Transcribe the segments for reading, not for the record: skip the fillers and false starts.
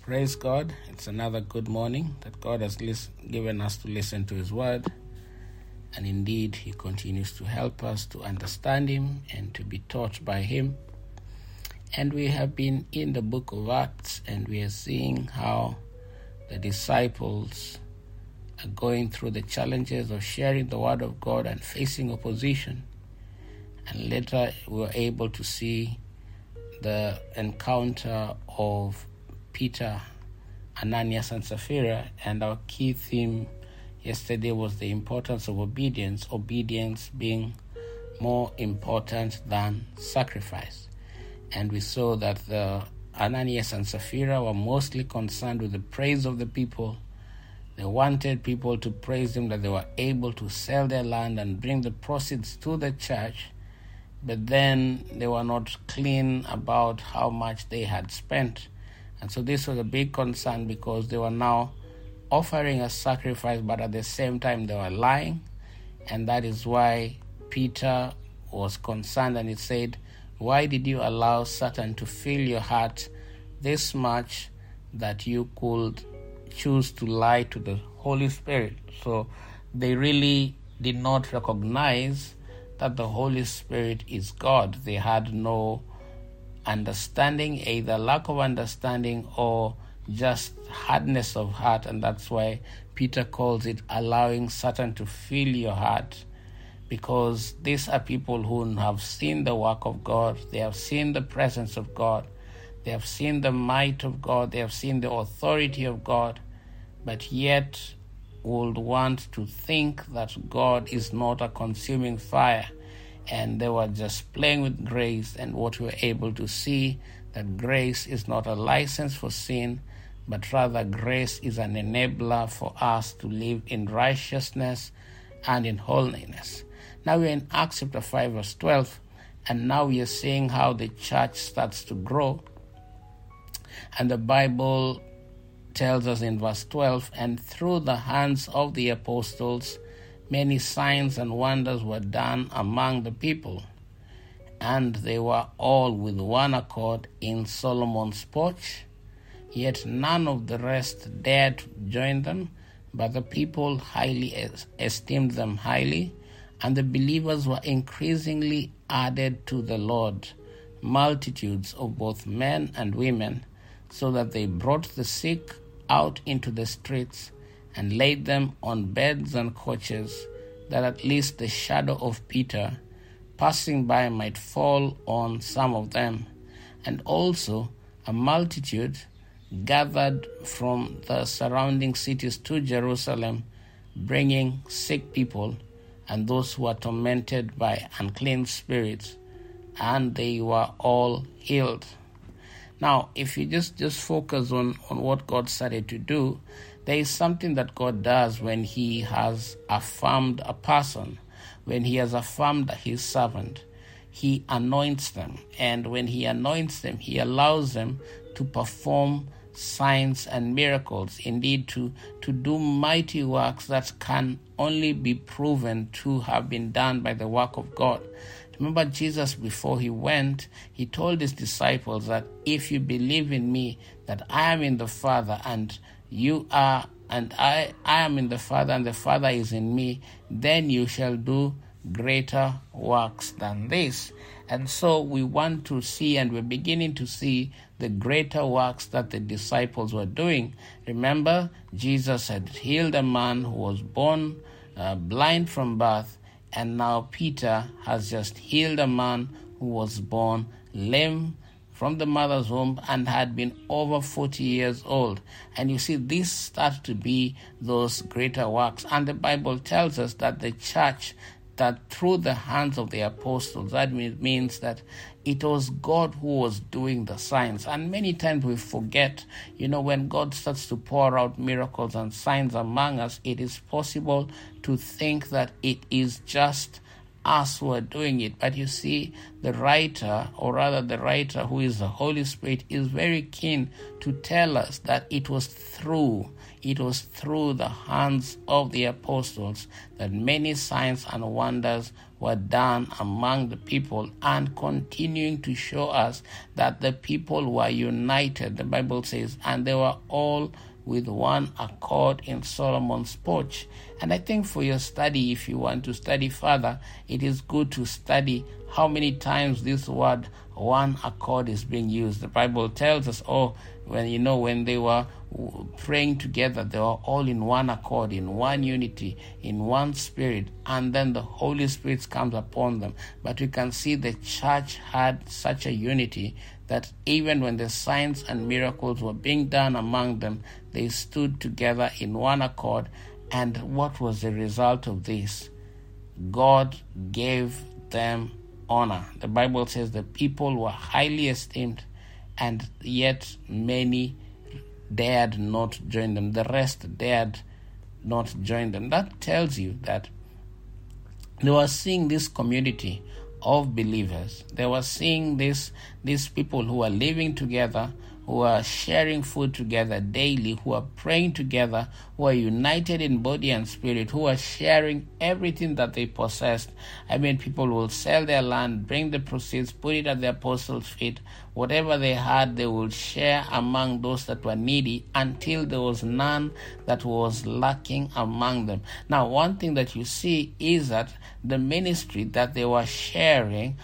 Praise God. It's another good morning that God has given us to listen to His word. And indeed, He continues to help us to understand Him and to be taught by Him. And we have been in the book of Acts, and we are seeing how the disciples are going through the challenges of sharing the word of God and facing opposition. And later we were able to see the encounter of Peter, Ananias, and Sapphira, and our key theme yesterday was the importance of obedience being more important than sacrifice. And we saw that the Ananias and Sapphira were mostly concerned with the praise of the people. They wanted people to praise them, that they were able to sell their land and bring the proceeds to the church, but then they were not clean about how much they had spent. And so this was a big concern because they were now offering a sacrifice, but at the same time they were lying. And that is why Peter was concerned, and he said, "Why did you allow Satan to fill your heart this much that you could choose to lie to the Holy Spirit?" So they really did not recognize that the Holy Spirit is God. They had no understanding, either lack of understanding or just hardness of heart. And that's why Peter calls it allowing Satan to fill your heart, because these are people who have seen the work of God, they have seen the presence of God, they have seen the might of God, they have seen the authority of God, but yet would want to think that God is not a consuming fire. And they were just playing with grace, and what we were able to see, that grace is not a license for sin, but rather grace is an enabler for us to live in righteousness and in holiness. Now we're in Acts chapter 5 verse 12, and now we are seeing how the church starts to grow. And the Bible tells us in verse 12, "And through the hands of the apostles many signs and wonders were done among the people, and they were all with one accord in Solomon's porch. Yet none of the rest dared to join them, but the people highly esteemed them highly, and the believers were increasingly added to the Lord, multitudes of both men and women, so that they brought the sick out into the streets and laid them on beds and couches, that at least the shadow of Peter passing by might fall on some of them. And also a multitude gathered from the surrounding cities to Jerusalem, bringing sick people and those who were tormented by unclean spirits, and they were all healed." Now, if you just focus on what God started to do, there is something that God does when He has affirmed a person, when He has affirmed His servant. He anoints them, and when He anoints them, He allows them to perform signs and miracles, indeed to do mighty works that can only be proven to have been done by the work of God. Remember, Jesus, before He went, He told His disciples that if you believe in Me, that I am in the Father and you are, and I am in the Father and the Father is in Me, then you shall do greater works than this. And so we want to see, and we're beginning to see, the greater works that the disciples were doing. Remember, Jesus had healed a man who was born blind from birth, and now Peter has just healed a man who was born lame from the mother's womb and had been over 40 years old. And you see, these start to be those greater works. And the Bible tells us that the church, that through the hands of the apostles, that means that it was God who was doing the signs. And many times we forget, when God starts to pour out miracles and signs among us, it is possible to think that it is just us who are doing it. But you see, the writer, or rather the writer who is the Holy Spirit, is very keen to tell us that it was through the hands of the apostles that many signs and wonders were done among the people, and continuing to show us that the people were united, the Bible says, and they were all with one accord in Solomon's porch. And I think for your study, if you want to study further, it is good to study how many times this word one accord is being used. The Bible tells us, when they were praying together, they were all in one accord, in one unity, in one spirit, and then the Holy Spirit comes upon them. But we can see the church had such a unity that even when the signs and miracles were being done among them, they stood together in one accord. And what was the result of this? God gave them honor. The Bible says the people were highly esteemed, and yet many dared not join them. The rest dared not join them. That tells you that they were seeing this community of believers. They were seeing these people who are living together, who are sharing food together daily, who are praying together, who are united in body and spirit, who are sharing everything that they possessed. People will sell their land, bring the proceeds, put it at the apostles' feet. Whatever they had, they will share among those that were needy until there was none that was lacking among them. Now, one thing that you see is that the ministry that they were sharing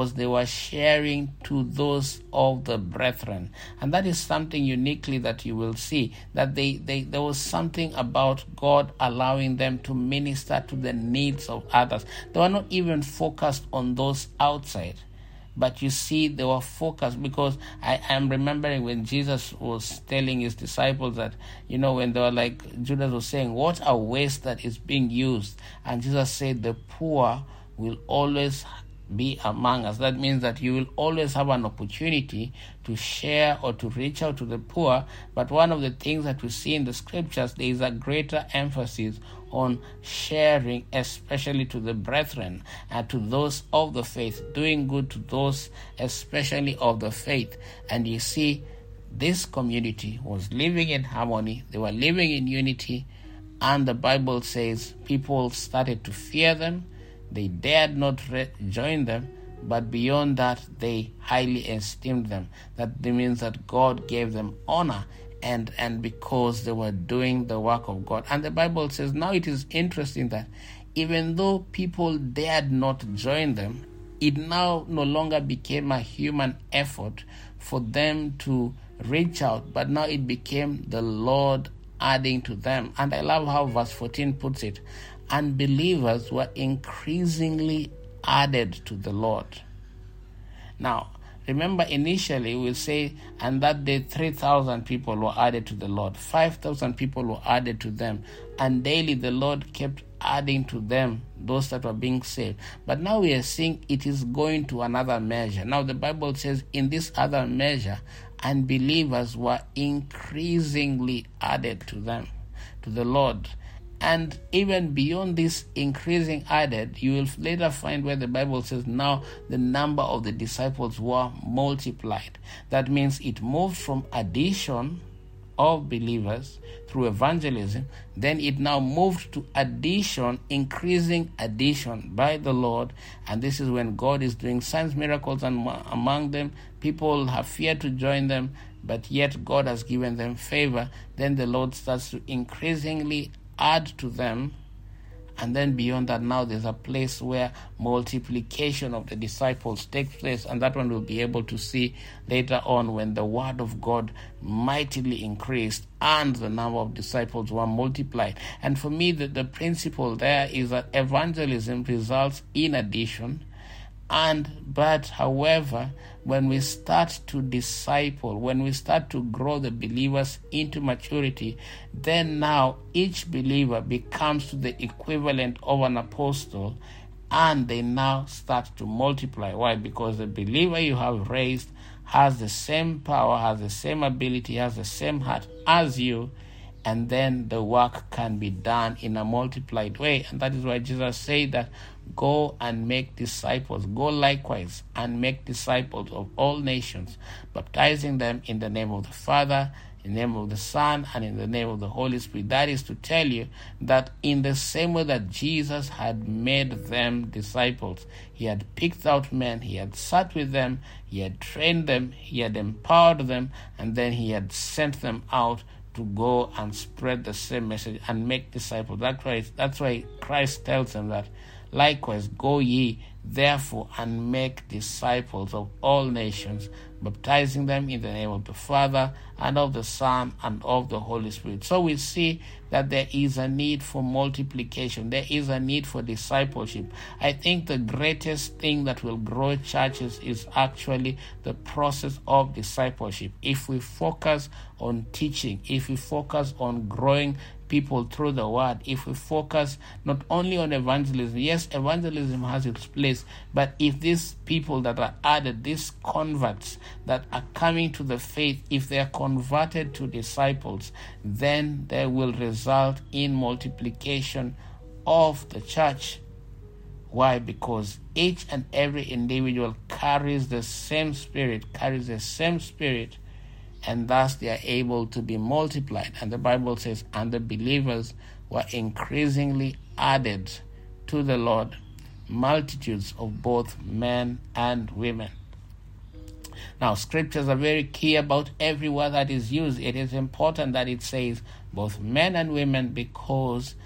to those of the brethren. And that is something uniquely that you will see, that there was something about God allowing them to minister to the needs of others. They were not even focused on those outside. But you see, they were focused, because I am remembering when Jesus was telling his disciples that, when they were like, Judas was saying, what a waste that is being used. And Jesus said, the poor will always be among us. That means that you will always have an opportunity to share or to reach out to the poor. But one of the things that we see in the scriptures, there is a greater emphasis on sharing, especially to the brethren and to those of the faith, doing good to those especially of the faith. And you see, this community was living in harmony. They were living in unity. And the Bible says people started to fear them. They dared not join them, but beyond that, they highly esteemed them. That means that God gave them honor, and because they were doing the work of God. And the Bible says, now it is interesting that even though people dared not join them, it now no longer became a human effort for them to reach out, but now it became the Lord adding to them. And I love how verse 14 puts it. And believers were increasingly added to the Lord. Now, remember initially we'll say, and that day 3,000 people were added to the Lord. 5,000 people were added to them. And daily the Lord kept adding to them those that were being saved. But now we are seeing it is going to another measure. Now the Bible says in this other measure, and believers were increasingly added to them, to the Lord. And even beyond this increasing added, you will later find where the Bible says now the number of the disciples were multiplied. That means it moved from addition of believers through evangelism, then it now moved to addition, increasing addition by the Lord. And this is when God is doing signs, miracles among them. People have feared to join them, but yet God has given them favor. Then the Lord starts to increasingly add to them. And then beyond that, now there's a place where multiplication of the disciples takes place, and that one we'll be able to see later on when the word of God mightily increased and the number of disciples were multiplied. And for me, the principle there is that evangelism results in addition. But however, when we start to disciple, when we start to grow the believers into maturity, then now each believer becomes to the equivalent of an apostle, and they now start to multiply. Why? Because the believer you have raised has the same power, has the same ability, has the same heart as you, and then the work can be done in a multiplied way. And that is why Jesus said that go and make disciples. Go likewise and make disciples of all nations, baptizing them in the name of the Father, in the name of the Son, and in the name of the Holy Spirit. That is to tell you that in the same way that Jesus had made them disciples, he had picked out men, he had sat with them, he had trained them, he had empowered them, and then he had sent them out to go and spread the same message and make disciples. That's why Christ tells them that, likewise, go ye therefore and make disciples of all nations, baptizing them in the name of the Father and of the Son and of the Holy Spirit. So we see that there is a need for multiplication. There is a need for discipleship. I think the greatest thing that will grow churches is actually the process of discipleship. If we focus on teaching, if we focus on growing people through the word, if we focus not only on evangelism, yes, evangelism has its place, but if these people that are added, these converts that are coming to the faith, if they are converted to disciples, then they will result in multiplication of the church. Why? Because each and every individual carries the same spirit, and thus they are able to be multiplied. And the Bible says, and the believers were increasingly added to the Lord, multitudes of both men and women. Now, scriptures are very key about every word that is used. It is important that it says both men and women, because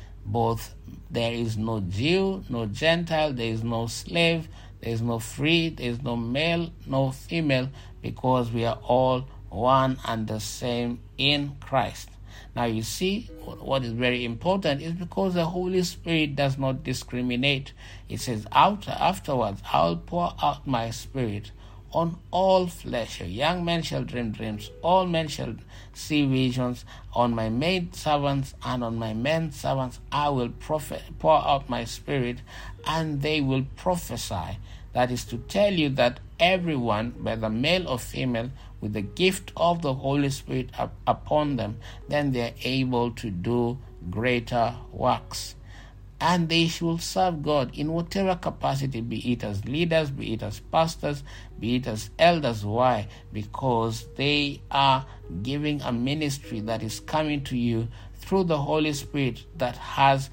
there is no Jew, no Gentile, there is no slave, there is no free, there is no male, no female, because we are all one and the same in Christ. Now you see, what is very important is because the Holy Spirit does not discriminate. It says, afterwards, I'll pour out my Spirit on all flesh. Young men shall dream dreams, all men shall see visions. On my maid servants and on my men servants I will pour out my Spirit, and they will prophesy. That is to tell you that everyone, whether male or female, with the gift of the Holy Spirit upon them, then they are able to do greater works. And they should serve God in whatever capacity, be it as leaders, be it as pastors, be it as elders. Why? Because they are giving a ministry that is coming to you through the Holy Spirit that has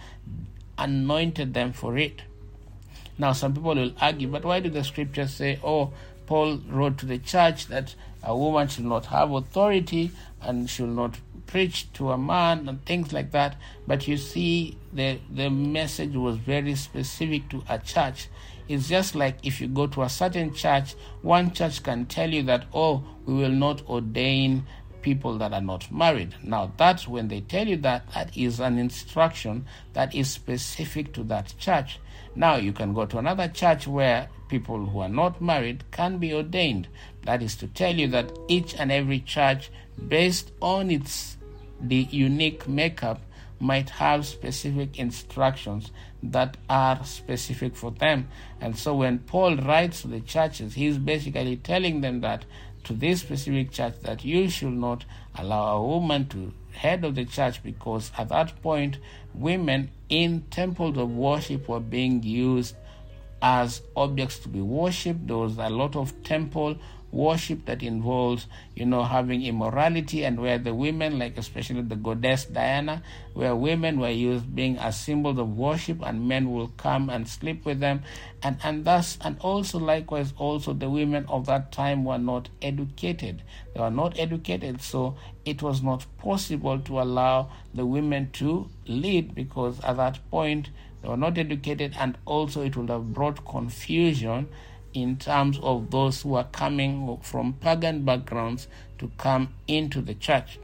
anointed them for it. Now, some people will argue, but why do the scriptures say, Paul wrote to the church that a woman should not have authority and should not preach to a man and things like that? But you see, the message was very specific to a church. It's just like if you go to a certain church, one church can tell you that, we will not ordain people that are not married. Now, that's when they tell you that is an instruction that is specific to that church. Now, you can go to another church where people who are not married can be ordained. That is to tell you that each and every church, based on the unique makeup, might have specific instructions that are specific for them. And so when Paul writes to the churches, he's basically telling them that to this specific church that you should not allow a woman to head of the church, because at that point women in temples of worship were being used as objects to be worshipped. There was a lot of temple worship that involves, having immorality, and where the women, like especially the goddess Diana, where women were used being a symbol of worship, and men will come and sleep with them, and also likewise also the women of that time were not educated. They were not educated, so it was not possible to allow the women to lead, because at that point they were not educated, and also it would have brought confusion in terms of those who are coming from pagan backgrounds to come into the church.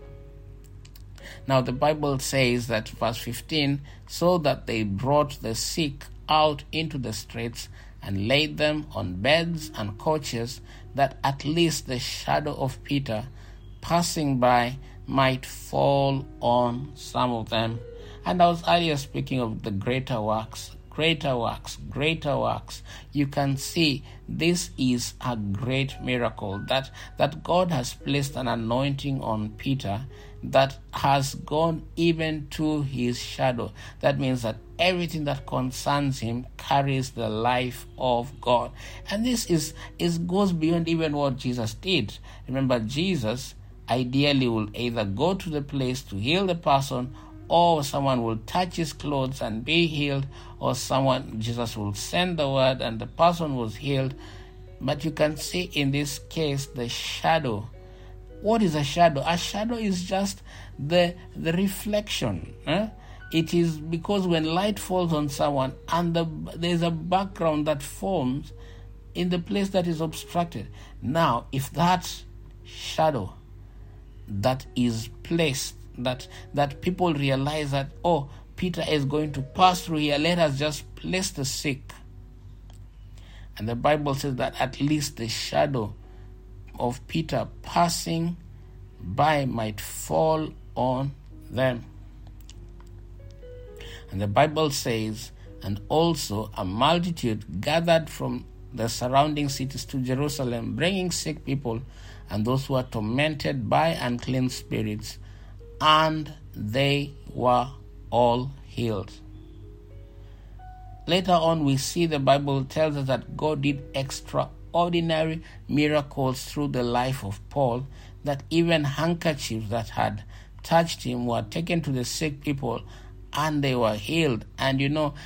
Now the Bible says that, verse 15, so that they brought the sick out into the streets and laid them on beds and couches, that at least the shadow of Peter passing by might fall on some of them. And I was earlier speaking of the greater works. greater works, greater works. You can see this is a great miracle that God has placed an anointing on Peter that has gone even to his shadow. That means that everything that concerns him carries the life of God. And this goes beyond even what Jesus did. Remember, Jesus ideally will either go to the place to heal the person, or someone will touch his clothes and be healed, or Jesus will send the word and the person was healed. But you can see in this case the shadow. What is a shadow? A shadow is just the reflection. It is because when light falls on someone and there's a background that forms in the place that is obstructed. Now, if that shadow that is placed, that people realize that, oh, Peter is going to pass through here, let us just place the sick. And the Bible says that at least the shadow of Peter passing by might fall on them. And the Bible says, and also a multitude gathered from the surrounding cities to Jerusalem, bringing sick people and those who are tormented by unclean spirits, and they were all healed. Later on, we see the Bible tells us that God did extraordinary miracles through the life of Paul, that even handkerchiefs that had touched him were taken to the sick people and they were healed. And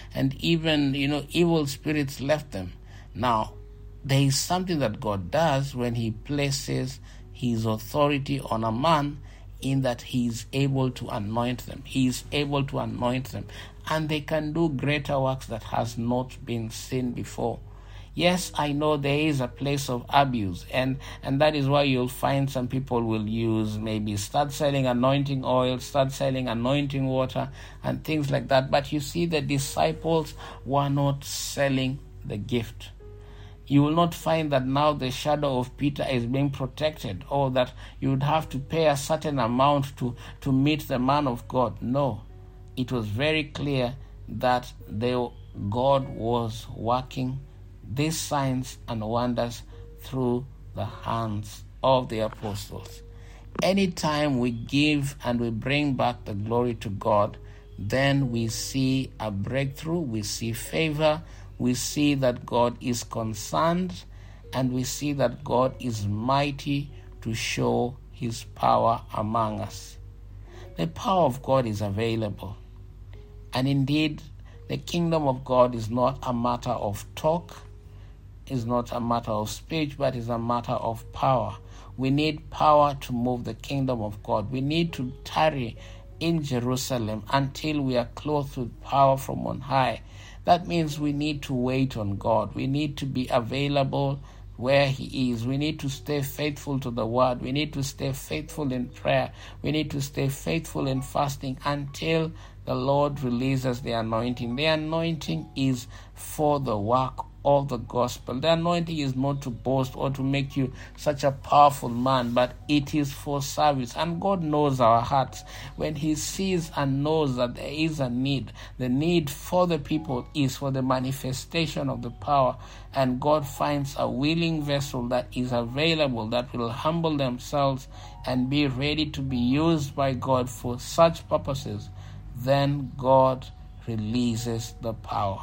even evil spirits left them. Now, there is something that God does when he places his authority on a man, in that he is able to anoint them. He is able to anoint them. And they can do greater works that has not been seen before. Yes, I know there is a place of abuse, and that is why you'll find some people will maybe start selling anointing oil, start selling anointing water, and things like that. But you see, the disciples were not selling the gift. You will not find that now the shadow of Peter is being protected, or that you would have to pay a certain amount to meet the man of God. No, it was very clear that God was working these signs and wonders through the hands of the apostles. Anytime we give and we bring back the glory to God, then we see a breakthrough, we see favor, we see that God is concerned, and we see that God is mighty to show his power among us. The power of God is available. And indeed, the kingdom of God is not a matter of talk, is not a matter of speech, but is a matter of power. We need power to move the kingdom of God. We need to tarry in Jerusalem until we are clothed with power from on high. That means we need to wait on God. We need to be available where he is. We need to stay faithful to the word. We need to stay faithful in prayer. We need to stay faithful in fasting until the Lord releases the anointing. The anointing is for the work of the gospel. The anointing is not to boast or to make you such a powerful man, but it is for service. And God knows our hearts. When he sees and knows that there is a need, the need for the people is for the manifestation of the power. And God finds a willing vessel that is available, that will humble themselves and be ready to be used by God for such purposes. Then God releases the power.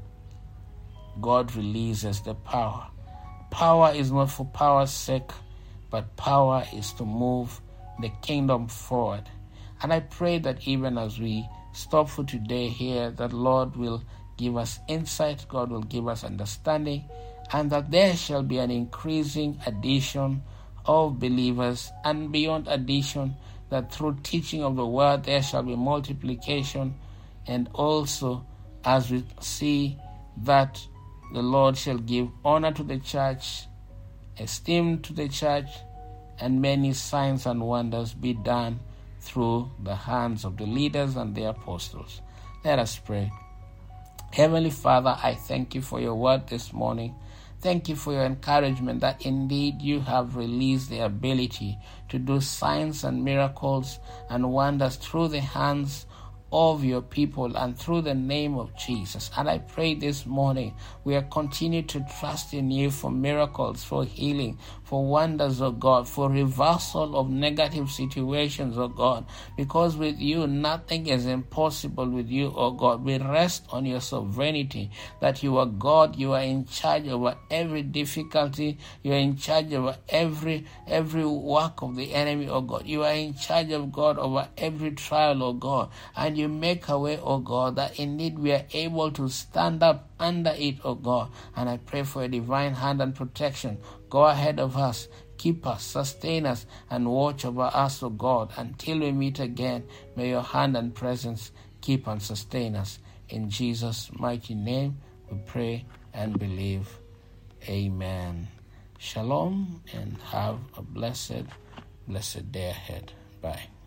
God releases the power. Power is not for power's sake, but power is to move the kingdom forward. And I pray that even as we stop for today here, that Lord will give us insight, God will give us understanding, and that there shall be an increasing addition of believers, and beyond addition, that through teaching of the word there shall be multiplication, and also as we see that the Lord shall give honor to the church, esteem to the church, and many signs and wonders be done through the hands of the leaders and the apostles. Let us pray. Heavenly Father, I thank you for your word this morning. Thank you for your encouragement that indeed you have released the ability to do signs and miracles and wonders through the hands of your people and through the name of Jesus. And I pray this morning we are continuing to trust in you for miracles, for healing, for wonders, oh God, for reversal of negative situations, oh God, because with you nothing is impossible with you, oh God. We rest on your sovereignty, that you are God, you are in charge over every difficulty, you are in charge over every work of the enemy, oh God. You are in charge of God over every trial, oh God, and you make a way, oh God, that indeed we are able to stand up under it, oh God. And I pray for a divine hand and protection. Go ahead of us, keep us, sustain us, and watch over us, oh God, until we meet again. May your hand and presence keep and sustain us. In Jesus' mighty name we pray and believe. Amen. Shalom, and have a blessed day ahead. Bye.